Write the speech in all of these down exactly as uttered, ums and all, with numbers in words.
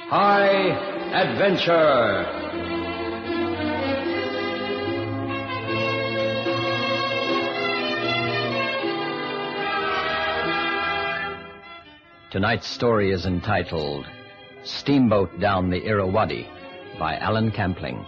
High Adventure. Tonight's story is entitled Steamboat Down the Irrawaddy by Alan Campling.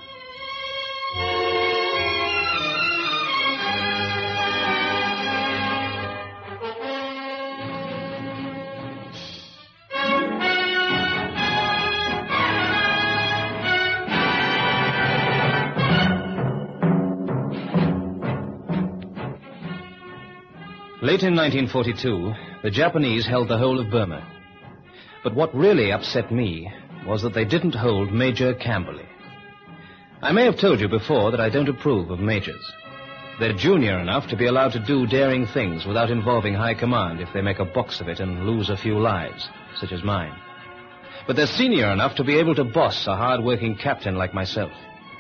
Late in nineteen forty-two, the Japanese held the whole of Burma. But what really upset me was that they didn't hold Major Camberley. I may have told you before that I don't approve of majors. They're junior enough to be allowed to do daring things without involving high command if they make a box of it and lose a few lives, such as mine. But they're senior enough to be able to boss a hard-working captain like myself.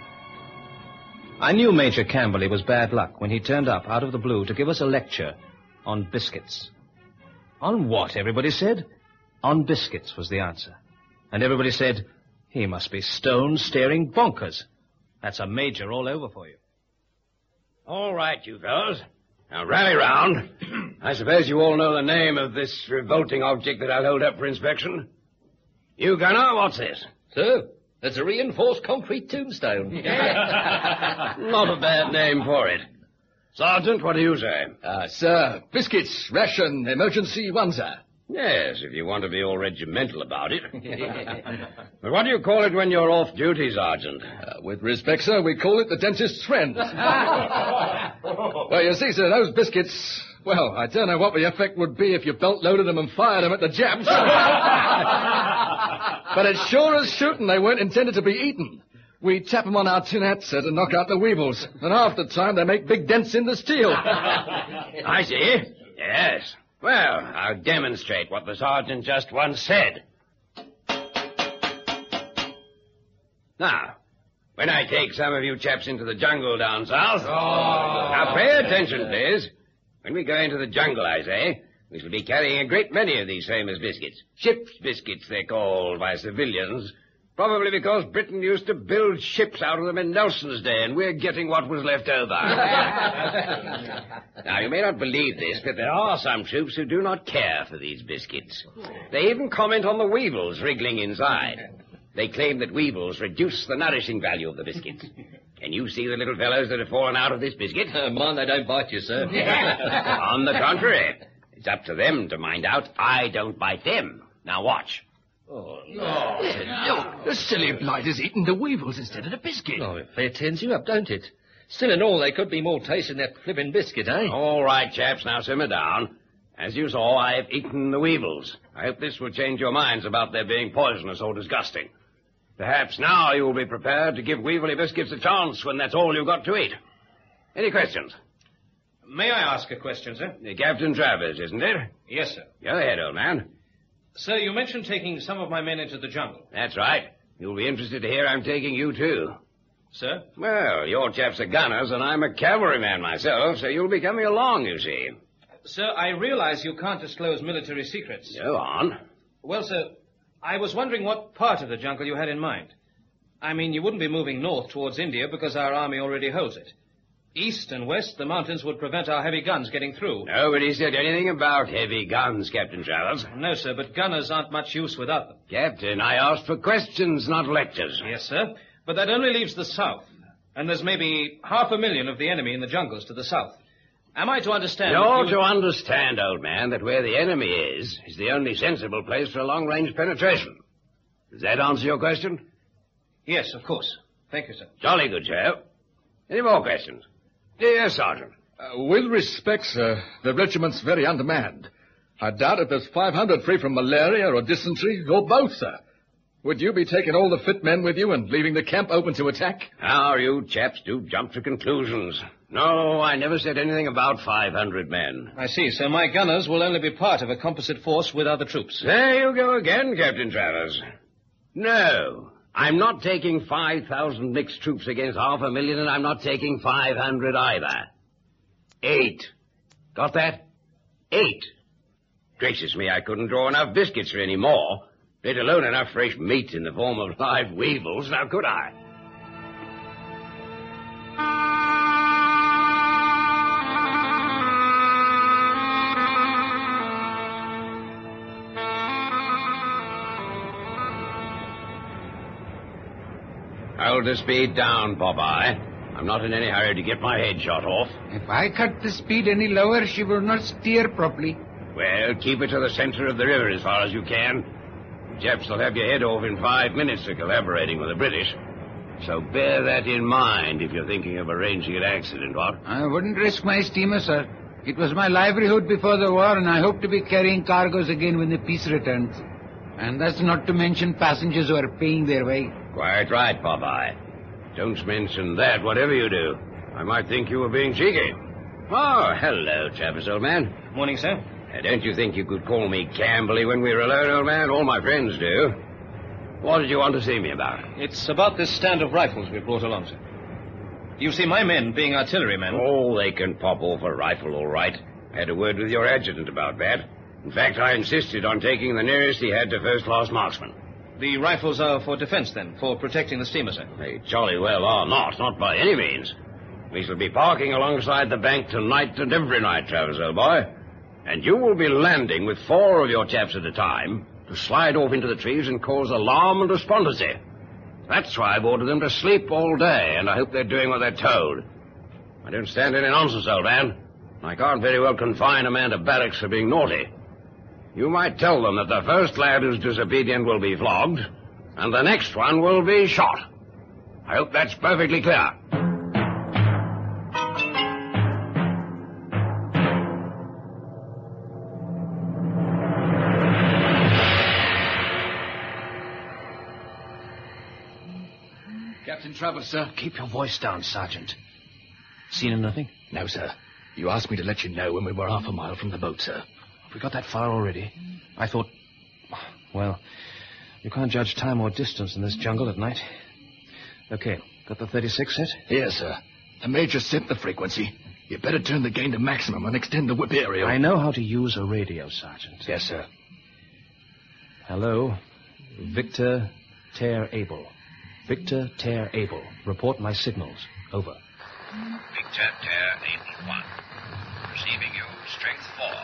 I knew Major Camberley was bad luck when he turned up out of the blue to give us a lecture on biscuits. On what, everybody said? On biscuits was the answer. And everybody said, he must be stone-staring bonkers. That's a major all over for you. All right, you fellows. Now rally round. I suppose you all know the name of this revolting object that I'll hold up for inspection. You, Gunner, what's this? Sir, that's a reinforced concrete tombstone. Not a bad name for it. Sergeant, what do you say? Uh, sir, biscuits, ration, emergency one, sir. Yes, if you want to be all regimental about it. But what do you call it when you're off duty, Sergeant? Uh, with respect, sir, we call it the dentist's friend. Well, you see, sir, those biscuits, well, I don't know what the effect would be if you belt-loaded them and fired them at the Japs. But as sure as shooting, they weren't intended to be eaten. We tap them on our tin hats, sir, to knock out the weevils. And half the time, they make big dents in the steel. I see. Yes. Well, I'll demonstrate what the sergeant just once said. Now, when I take some of you chaps into the jungle down south... Oh. Now, pay attention, please. When we go into the jungle, I say, we shall be carrying a great many of these famous biscuits. Ship's biscuits, they're called by civilians. Probably because Britain used to build ships out of them in Nelson's day, and we're getting what was left over. Now, you may not believe this, but there are some troops who do not care for these biscuits. They even comment on the weevils wriggling inside. They claim that weevils reduce the nourishing value of the biscuits. Can you see the little fellows that have fallen out of this biscuit? Uh, mind they don't bite you, sir. On the contrary, it's up to them to mind out I don't bite them. Now watch. Oh, no. no. The silly blight has eaten the weevils instead of the biscuit. Oh, it fair turns you up, don't it? Still in all, they could be more tasty than that flipping biscuit, eh? All right, chaps, now simmer down. As you saw, I have eaten the weevils. I hope this will change your minds about their being poisonous or disgusting. Perhaps now you will be prepared to give weevily biscuits a chance when that's all you've got to eat. Any questions? May I ask a question, sir? Captain Travers, isn't it? Yes, sir. Go ahead, old man. Sir, you mentioned taking some of my men into the jungle. That's right. You'll be interested to hear I'm taking you, too. Sir? Well, your chaps are gunners, and I'm a cavalryman myself, so you'll be coming along, you see. Sir, I realize you can't disclose military secrets. Go on. Well, sir, I was wondering what part of the jungle you had in mind. I mean, you wouldn't be moving north towards India because our army already holds it. East and west, the mountains would prevent our heavy guns getting through. Nobody said anything about heavy guns, Captain Travers. No, sir, but gunners aren't much use without them. Captain, I asked for questions, not lectures. Yes, sir, but that only leaves the south. And there's maybe half a million of the enemy in the jungles to the south. Am I to understand... You're you... to understand, old man, that where the enemy is, is the only sensible place for a long-range penetration. Does that answer your question? Yes, of course. Thank you, sir. Jolly good, chap. Any more questions? Yes, Sergeant. Uh, with respect, sir, the regiment's very undermanned. I doubt if there's five hundred free from malaria or dysentery, or both, sir. Would you be taking all the fit men with you and leaving the camp open to attack? How you chaps do jump to conclusions. No, I never said anything about five hundred men. I see, so my gunners will only be part of a composite force with other troops. There you go again, Captain Travers. No, I'm not taking five thousand mixed troops against half a million, and I'm not taking five hundred either. Eight. Got that? Eight. Gracious me, I couldn't draw enough biscuits for any more. let alone enough fresh meat in the form of live weevils. Now, could I? Hold the speed down, Popeye. I'm not in any hurry to get my head shot off. If I cut the speed any lower, she will not steer properly. Well, keep it to the center of the river as far as you can. The Japs will have your head off in five minutes for collaborating with the British. So bear that in mind if you're thinking of arranging an accident, what? I wouldn't risk my steamer, sir. It was my livelihood before the war, and I hope to be carrying cargoes again when the peace returns. And that's not to mention passengers who are paying their way. Quite right, Popeye. Don't mention that, whatever you do. I might think you were being cheeky. Oh, hello, Travis, old man. Morning, sir. Uh, don't you think you could call me Camberley when we're alone, old man? All my friends do. What did you want to see me about? It's about this stand of rifles we brought along, sir. You see, my men, being artillerymen... Oh, they can pop off a rifle, all right. I had a word with your adjutant about that. In fact, I insisted on taking the nearest he had to first-class marksman. The rifles are for defense, then, for protecting the steamer, sir? They jolly well are not, not by any means. We shall be parking alongside the bank tonight and every night, Travers, old boy. And you will be landing with four of your chaps at a time to slide off into the trees and cause alarm and despondency. That's why I've ordered them to sleep all day, and I hope they're doing what they're told. I don't stand any nonsense, old man. I can't very well confine a man to barracks for being naughty. You might tell them that the first lad who's disobedient will be flogged, and the next one will be shot. I hope that's perfectly clear. Captain Travers, sir. Keep your voice down, Sergeant. Seen anything? No, sir. You asked me to let you know when we were half a mile from the boat, sir. We got that far already. I thought... Well, you can't judge time or distance in this jungle at night. Okay, got the thirty-six set? Yes, sir. The Major set the frequency. You better turn the gain to maximum and extend the whip area. I know how to use a radio, Sergeant. Yes, sir. Hello, Victor Ter Able. Victor Ter Able. Report my signals. Over. Victor Ter Able one. Receiving you, strength four.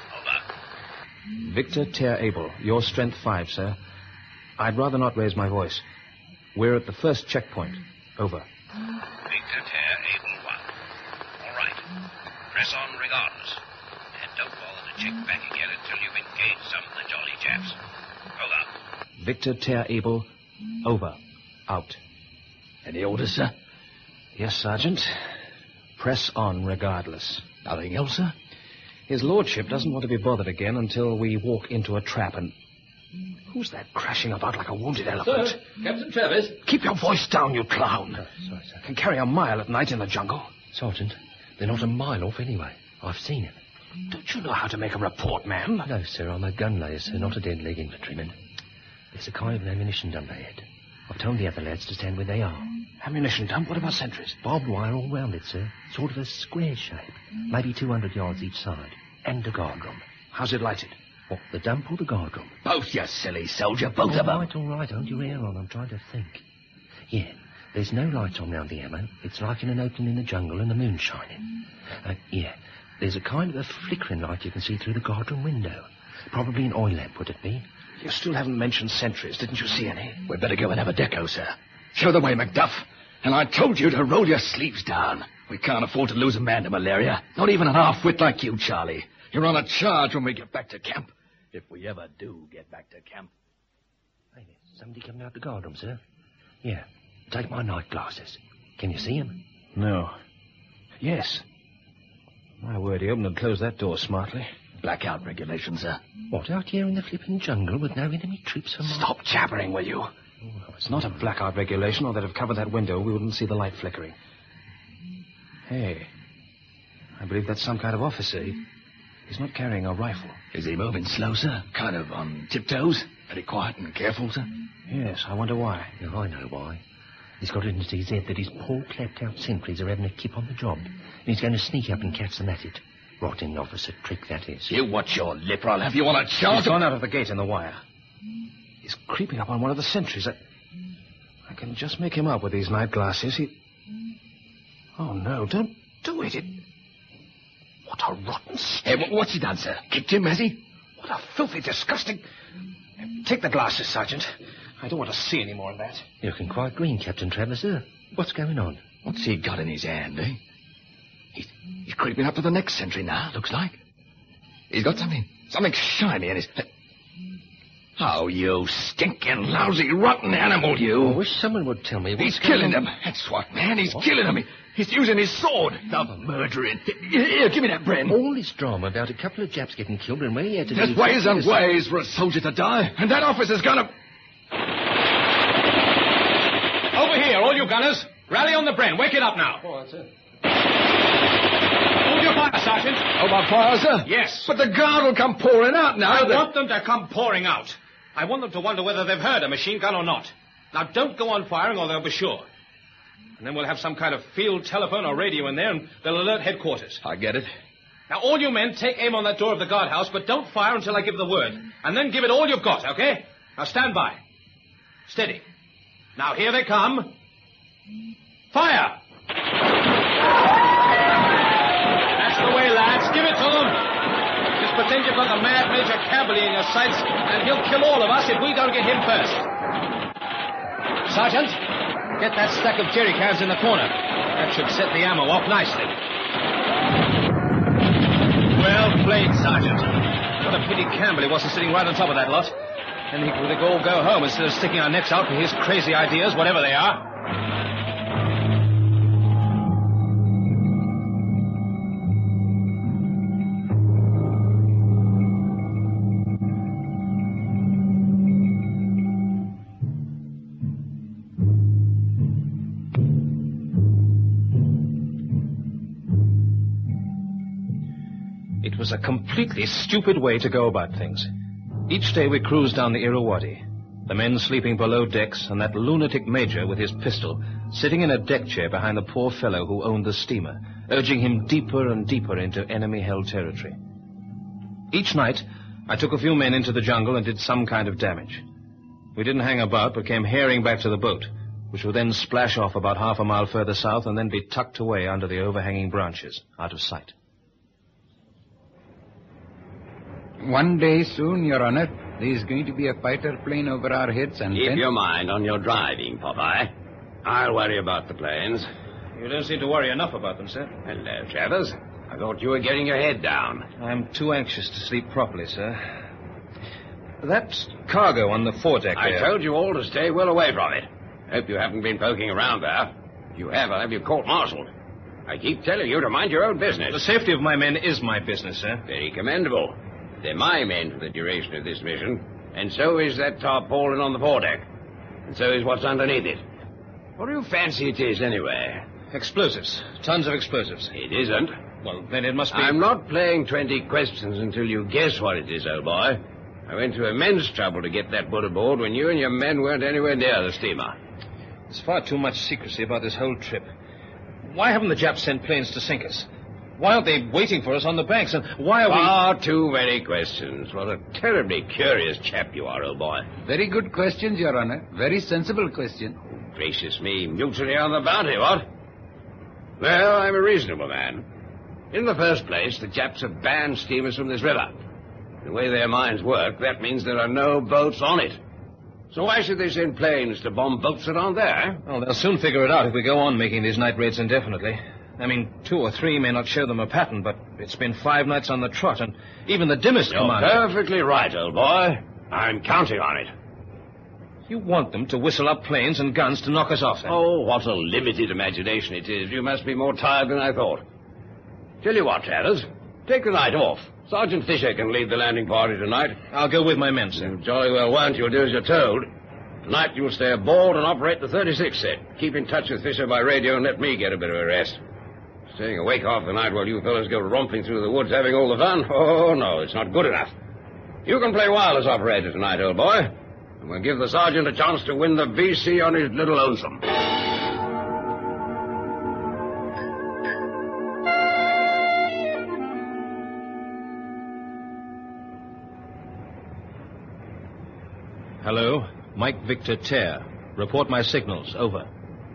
Over. Victor Ter Able. Your strength five, sir. I'd rather not raise my voice. We're at the first checkpoint. Over. Victor Ter Able one. All right. Press on regardless. And don't bother to check back again until you've engaged some of the jolly chaps. Over. Victor Ter Able. Over. Out. Any orders, sir? Yes, Sergeant. Press on regardless. Nothing else, sir? His lordship doesn't want to be bothered again until we walk into a trap and... Who's that crashing about like a wounded elephant? Sir, Captain Travers. Keep your voice down, you clown. Oh, sorry, sir. Can carry a mile at night in the jungle. Sergeant, they're not a mile off anyway. I've seen him. Don't you know how to make a report, man? No, sir, I'm a gun layer, sir, not a dead leg infantryman. There's a kind of an ammunition dump ahead. I've told the other lads to stand where they are. Ammunition dump? What about sentries? Barbed wire all round it, sir. Sort of a square shape. Maybe two hundred yards each side. And a guard room. How's it lighted? What, the dump or the guard room? Both, you silly soldier, both all of them. All right, all right, hold your ear on. I'm trying to think. Yeah, there's no light on round the ammo. It's like in an opening in the jungle and the moon shining. Uh, yeah, there's a kind of a flickering light you can see through the guard room window. Probably an oil lamp, would it be? You still haven't mentioned sentries. Didn't you see any? We'd better go and have a deco, sir. Show the way, Macduff. And I told you to roll your sleeves down. We can't afford to lose a man to malaria. Not even an half-wit like you, Charlie. You're on a charge when we get back to camp. If we ever do get back to camp. Hey, there's somebody coming out the guard room, sir. Yeah, take my night glasses. Can you see him? No. Yes. My word, he opened and closed that door smartly. Blackout regulations, sir. What, out here in the flipping jungle with no enemy troops for miles? Stop jabbering, will you? Oh, it's not a blackout regulation, or they'd have covered that window. We wouldn't see the light flickering. Hey, I believe that's some kind of officer. He, he's not carrying a rifle. Is he moving slow, sir? Kind of on tiptoes? Very quiet and careful, sir? Yes, I wonder why. Yeah, I know why. He's got it into his head that his poor clapped-out sentries are having a kip on the job. And he's going to sneak up and catch them at it. Rotting officer trick, that is. You watch your lip, or I'll have you on a charge. He's gone out of the gate in the wire. He's creeping up on one of the sentries. I, I can just make him out with these night glasses. He... Oh, no, don't do it. It... What a rotten state. Hey, what's he done, sir? Kicked him, has he? What a filthy, disgusting... Take the glasses, Sergeant. I don't want to see any more of that. You're looking quite green, Captain Travers, sir. What's going on? What's he got in his hand, eh? He's, he's creeping up to the next sentry now, looks like. He's got something, something shiny in his... Oh, you stinking, lousy, rotten animal, you. I wish someone would tell me what's He's going killing on. them. That's what, man. He's what? killing them. He, he's using his sword. The murdering... Here, give me that, Bren. All this drama about a couple of Japs getting killed and where he had to There's do... ways and ways for a soldier to die, and that officer's gonna... Over here, all you gunners. Rally on the Bren. Wake it up now. Oh, that's it. Hold your fire, Sergeant. Oh, my fire, sir? Yes. But the guard will come pouring out now. I The- want them to come pouring out. I want them to wonder whether they've heard a machine gun or not. Now, don't go on firing or they'll be sure. And then we'll have some kind of field telephone or radio in there, and they'll alert headquarters. I get it. Now, all you men, take aim on that door of the guardhouse, but don't fire until I give the word. And then give it all you've got, okay? Now, stand by. Steady. Now, here they come. Fire! That's the way, lads. Give it to them. Just pretend you've got the mad Major Campbell in your sights, and he'll kill all of us if we don't get him first. Sergeant, get that stack of jerry cans in the corner. That should set the ammo off nicely. Well played, Sergeant. What a pity Campbell wasn't sitting right on top of that lot. Then he could all go home instead of sticking our necks out for his crazy ideas, whatever they are. It was a completely stupid way to go about things. Each day we cruised down the Irrawaddy, the men sleeping below decks, and that lunatic major with his pistol sitting in a deck chair behind the poor fellow who owned the steamer, urging him deeper and deeper into enemy-held territory. Each night, I took a few men into the jungle and did some kind of damage. We didn't hang about, but came herring back to the boat, which would then splash off about half a mile further south and then be tucked away under the overhanging branches, out of sight. One day soon, Your Honor, there's going to be a fighter plane over our heads and Keep then... your mind on your driving, Popeye. I'll worry about the planes. You don't seem to worry enough about them, sir. Hello, Travers. I thought you were getting your head down. I'm too anxious to sleep properly, sir. That cargo on the foredeck I there... told you all to stay well away from it. Hope you haven't been poking around there. If you have, I'll have you court-martialed. I keep telling you to mind your own business. The safety of my men is my business, sir. Very commendable. They're my men for the duration of this mission, and so is that tarpaulin on the foredeck. And so is what's underneath it. What do you fancy it is, anyway? Explosives. Tons of explosives. It isn't. Well, then it must be... I'm not playing twenty questions until you guess what it is, old boy. I went to immense trouble to get that boat aboard when you and your men weren't anywhere near the steamer. There's far too much secrecy about this whole trip. Why haven't the Japs sent planes to sink us? Why aren't they waiting for us on the banks? And why are we... Far too many questions. What a terribly curious chap you are, old boy. Very good questions, Your Honor. Very sensible question. Gracious me, mutiny on the bounty, what? Well, I'm a reasonable man. In the first place, the Japs have banned steamers from this river. The way their mines work, that means there are no boats on it. So why should they send planes to bomb boats that aren't there? Well, they'll soon figure it out if we go on making these night raids indefinitely. I mean, two or three may not show them a pattern, but it's been five nights on the trot, and even the dimmest You're commander... perfectly right, old boy. I'm counting on it. You want them to whistle up planes and guns to knock us off, then? Oh, what a limited imagination it is. You must be more tired than I thought. Tell you what, Travers, take the night off. Sergeant Fisher can lead the landing party tonight. I'll go with my men, sir. You jolly well won't. You'll do as you're told. Tonight you'll stay aboard and operate the thirty-six set. Keep in touch with Fisher by radio and let me get a bit of a rest. Staying awake half the night while you fellows go romping through the woods having all the fun? Oh, no, it's not good enough. You can play wireless operator tonight, old boy. And we'll give the sergeant a chance to win the V C on his little lonesome. Hello, Mike Victor Tear. Report my signals. Over.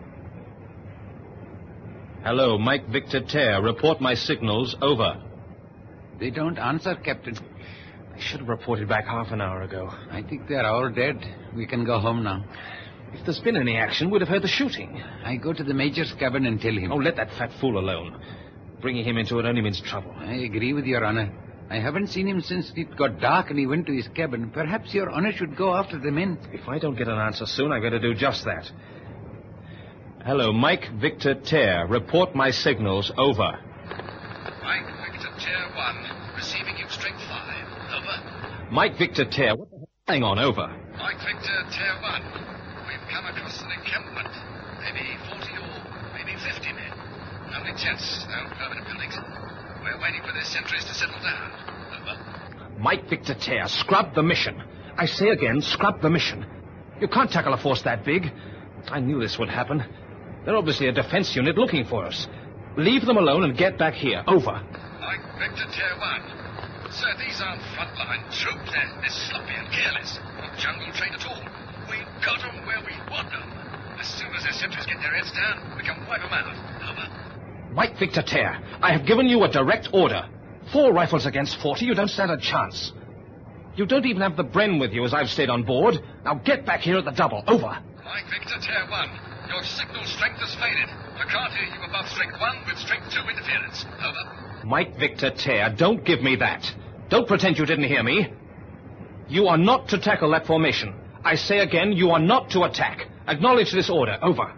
Hello, Mike Victor Tear. Report my signals. Over. They don't answer, Captain. I should have reported back half an hour ago. I think they're all dead. We can go home now. If there's been any action, we'd have heard the shooting. I go to the Major's cabin and tell him. Oh, let that fat fool alone. Bringing him into it only means trouble. I agree with Your Honor. I haven't seen him since it got dark and he went to his cabin. Perhaps Your Honor should go after the men. If I don't get an answer soon, I'm going to do just that. Hello, Mike Victor Tear. Report my signals. Over. Mike Victor Tear one. Receiving you strength five. Over. Mike Victor Tear. What the hell? Hang on, over. Mike Victor Tear one. We've come across an encampment. Maybe forty or maybe fifty men. Only tents, no permanent buildings. We're waiting for their sentries to settle down. Over. Mike Victor Tear, scrub the mission. I say again, scrub the mission. You can't tackle a force that big. I knew this would happen. They're obviously a defense unit looking for us. Leave them alone and get back here. Over. Mike Victor Tear one. Sir, these aren't frontline troops. They're, they're sloppy and careless. Not jungle trained at all. We've got them where we want them. As soon as their sentries get their heads down, we can wipe them out. Over. Mike Victor Tear, I have given you a direct order. Four rifles against forty, you don't stand a chance. You don't even have the Bren with you as I've stayed on board. Now get back here at the double. Over. Mike Victor Tear one. Your signal strength has faded. I can't hear you above strength one with strength two interference. Over. Mike Victor Tear, don't give me that. Don't pretend you didn't hear me. You are not to tackle that formation. I say again, you are not to attack. Acknowledge this order. Over.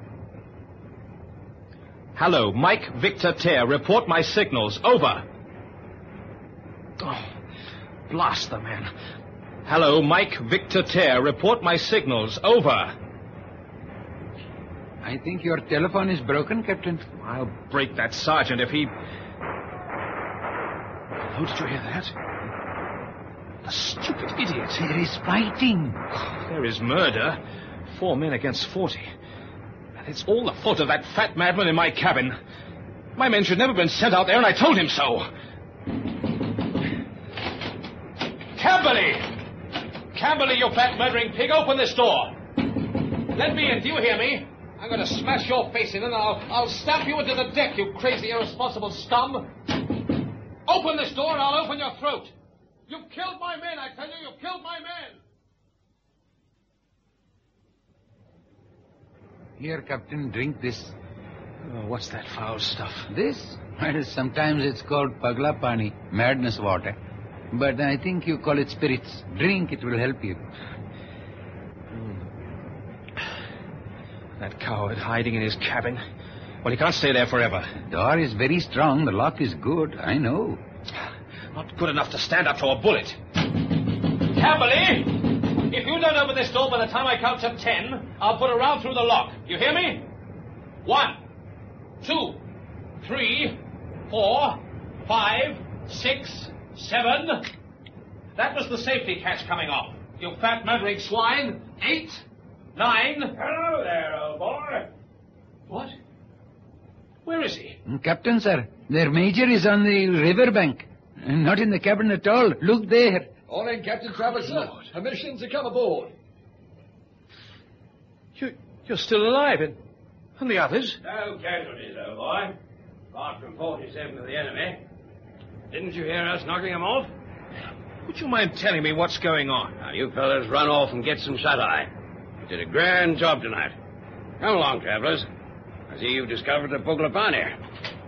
Hello, Mike Victor Tear. Report my signals. Over. Oh, blast the man. Hello, Mike Victor Tear. Report my signals. Over. I think your telephone is broken, Captain. I'll break that sergeant if he... Oh, did you hear that? The stupid idiot. There is fighting. There is murder. Four men against forty. And it's all the fault of that fat madman in my cabin. My men should never have been sent out there, and I told him so. Camberley! Camberley, you fat murdering pig, open this door. Let me in, do you hear me? I'm going to smash your face in and I'll, I'll stamp you into the deck, you crazy, irresponsible scum. Open this door and I'll open your throat. You've killed my men, I tell you, you've killed my men. Here, Captain, drink this. Oh, what's that foul stuff? This? Well, sometimes it's called pagla pani, madness water. But I think you call it spirits. Drink, it will help you. That coward hiding in his cabin. Well, he can't stay there forever. The door is very strong. The lock is good. I know. Not good enough to stand up to a bullet. Camberley! If you don't open this door by the time I count to ten, I'll put a round through the lock. You hear me? One, two, three, four, five, six, seven. That was the safety catch coming off. You fat murdering swine. Eight, nine. Hello there, old boy. What? Where is he? Captain, sir, their major is on the riverbank. Not in the cabin at all. Look there. All in, Captain Travers, sir. Permission to come aboard. You, you're still alive, and, and the others? No casualties, old boy. Apart from forty-seven of the enemy. Didn't you hear us knocking them off? Would you mind telling me what's going on? Now, you fellas run off and get some shut-eye. You did a grand job tonight. Come along, travelers. I see you've discovered the Puglapani.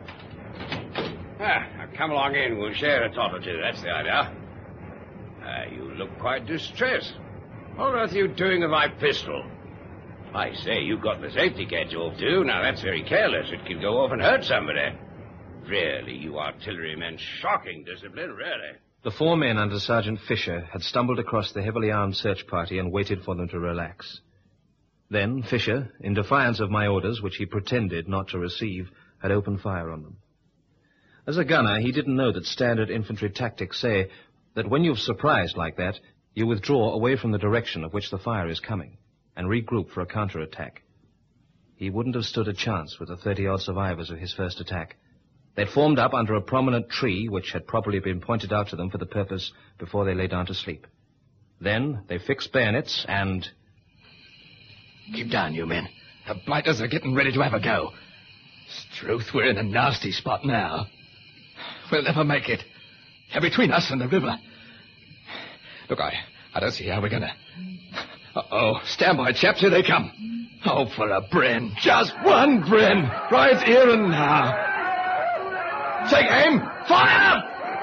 Ah, now come along in. We'll share a tot or two. That's the idea. Ah, you look quite distressed. What on earth are you doing with my pistol? I say, you got the safety catch off, too. Now, that's very careless. It could go off and hurt somebody. Really, you artillerymen, shocking discipline, really. The four men under Sergeant Fisher had stumbled across the heavily armed search party and waited for them to relax. Then Fisher, in defiance of my orders, which he pretended not to receive, had opened fire on them. As a gunner, he didn't know that standard infantry tactics say that when you've surprised like that, you withdraw away from the direction of which the fire is coming and regroup for a counterattack. He wouldn't have stood a chance with the thirty-odd survivors of his first attack. They'd formed up under a prominent tree which had probably been pointed out to them for the purpose before they lay down to sleep. Then they fixed bayonets and... Keep down, you men. The blighters are getting ready to have a go. Struth, we're in a nasty spot now. We'll never make it. They're between us and the river. Look, I, I don't see how we're gonna... Uh-oh. Stand by, chaps. Here they come. Oh, for a bren. Just one bren. Right here and now. Take aim. Fire!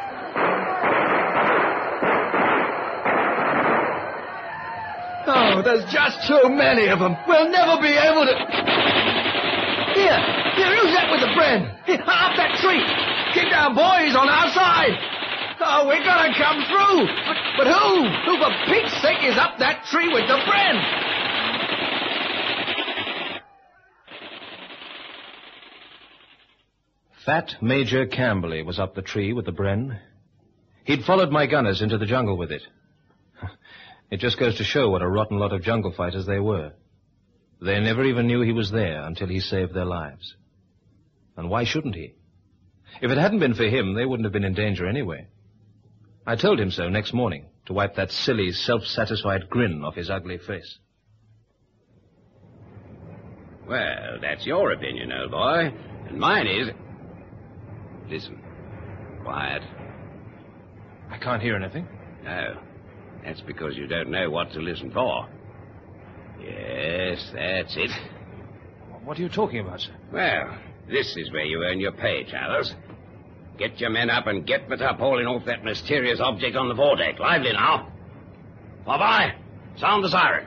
Oh, there's just too many of them. We'll never be able to... Here. Here, who's that with the bren? Here, up that tree. Keep down, boys, on our side. Oh, we're gonna come through. But, but who? Who for Pete's sake is up that tree with the bren? Fat Major Camberley was up the tree with the bren. He'd followed my gunners into the jungle with it. It just goes to show what a rotten lot of jungle fighters they were. They never even knew he was there until he saved their lives. And why shouldn't he? If it hadn't been for him, they wouldn't have been in danger anyway. I told him so next morning, to wipe that silly, self-satisfied grin off his ugly face. Well, that's your opinion, old boy. And mine is... Listen. Quiet. I can't hear anything. No. That's because you don't know what to listen for. Yes, that's it. What are you talking about, sir? Well, this is where you earn your pay, Charles. Get your men up and get the tarpaulin off that mysterious object on the foredeck. Lively now. Bye-bye. Sound the siren.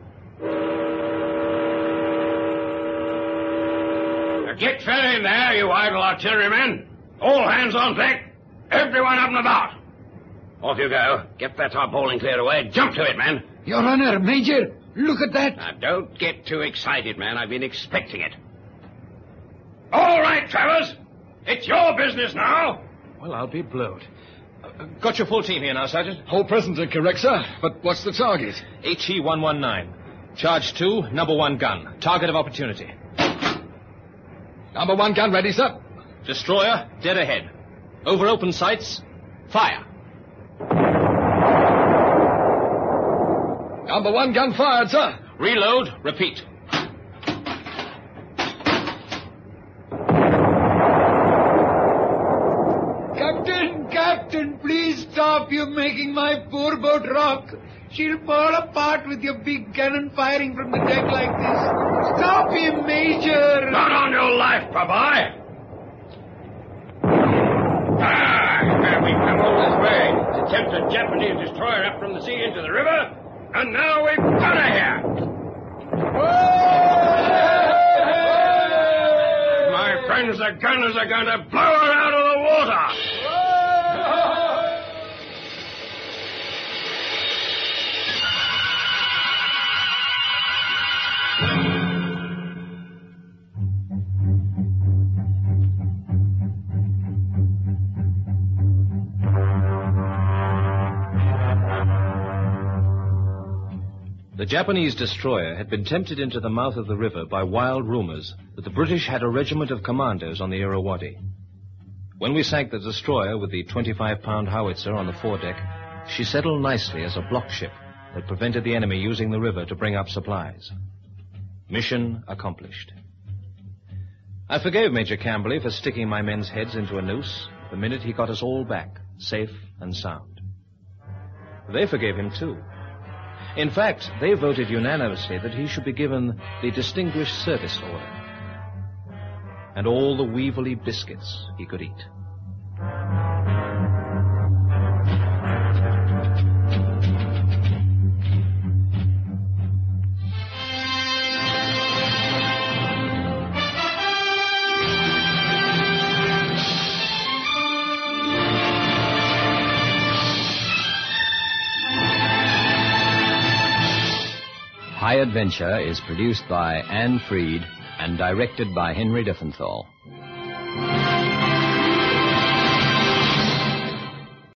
Now get fed in there, you idle artillerymen. All hands on deck. Everyone up and about. Off you go. Get that tarpaulin cleared away. Jump to it, man. Your Honor, Major, look at that. Now, don't get too excited, man. I've been expecting it. All right, Travers. It's your business now. Well, I'll be blowed. Uh, got your full team here now, Sergeant? Whole presence are correct, sir. But what's the target? H E one one nine. Charge two, number one gun. Target of opportunity. Number one gun ready, sir. Destroyer, dead ahead. Over open sights, fire. Number one gun fired, sir. Reload, repeat. Captain, Captain, please stop. You're making my poor boat rock. She'll fall apart with your big cannon firing from the deck like this. Stop him, Major. Not on your life, bye-bye. Ah, have we come all this way to tempt a Japanese destroyer up from the sea into the river? And now we've got her here. My friends, the gunners are going to blow her out of the water. The Japanese destroyer had been tempted into the mouth of the river by wild rumors that the British had a regiment of commandos on the Irrawaddy. When we sank the destroyer with the twenty-five pound howitzer on the foredeck, she settled nicely as a block ship that prevented the enemy using the river to bring up supplies. Mission accomplished. I forgave Major Camberley for sticking my men's heads into a noose the minute he got us all back, safe and sound. They forgave him, too. In fact, they voted unanimously that he should be given the Distinguished Service Order and all the weevily biscuits he could eat. High Adventure is produced by Anne Freed and directed by Henry Diffenthal.